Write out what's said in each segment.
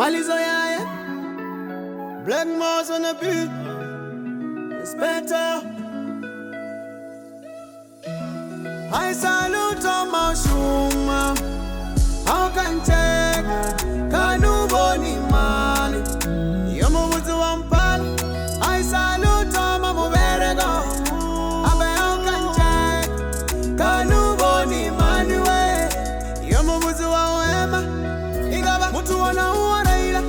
Malizo yaye, Black Mouse on the beat. It's better. I salute on my shuma. How can check? Kanu boni mali. Yomo wuzu wampal. I salute on my muberego. Abe how can check? Kanu boni mali we. Yomo wuzu wawema. Igaba mutu wana uwareila.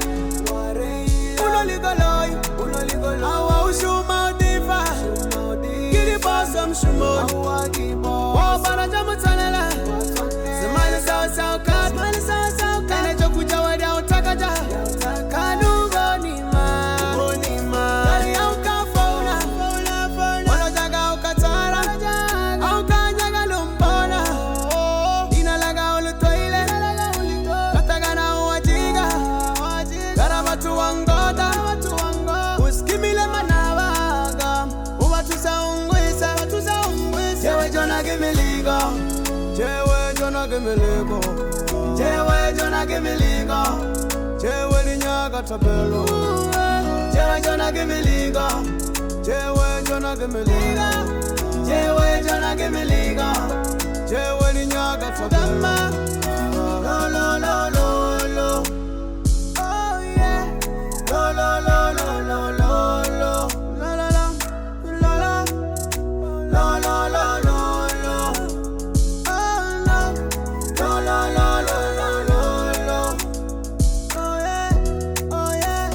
Unoligoloi. Awa ushuma diva. Giri bosom shumo. Wabana jamu tanela. Smile sawa kat. Kane choku jawadi au takaja. Kanu boni ma. Kari au kafona. Wano jaga au katara. Au kanyaga lumpona. Ina laga ulu toile. Katagana uwajiga. Garabatu wangoda. Uskimile manawaga. Uwatusa ungwisa. Jewe jona gimiligo. Jewe jona gimiligo. Jewe jona gimiligo. Jewe linyaga tabelo. Jewe jona gimiligo. Jewe jona gimiligo. Jewe jona gimiligo. Jewe linyaga tabelo. Lo lo lo lo lo. Oh yeah. Lo lo lo lo lo lo lo. La la la. La la. La la la la la. Oh no. La la la la la la. Oh yeah. Oh yeah.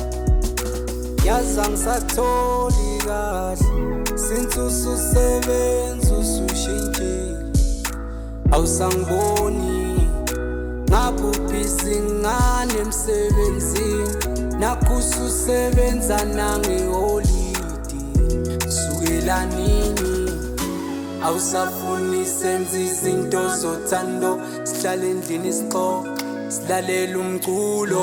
Yazangisatholi kahle since ususebenza usushintshile awusangiboni ngabhubhisi ngane emsebenzini nakususebenza nangeholidi sukela nini awusafuni senza izinto zothando sihlale endlini sixoxe silalela umculo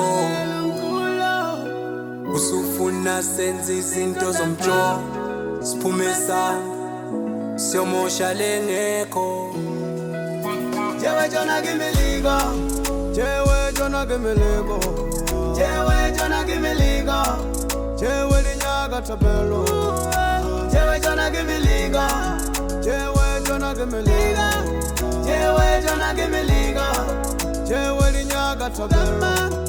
usufuna senza izinto zomjovo siphume sana siyomosha lengekho Jewe jona gimiligo. Jewe jona gimiligo. Jewe jona gimiligo. Jewe linyaga tabelo. Jewe jona gimiligo. Jewe jona gimiligo. Jewe jona gimiligo. Jewe linyaga tabelo.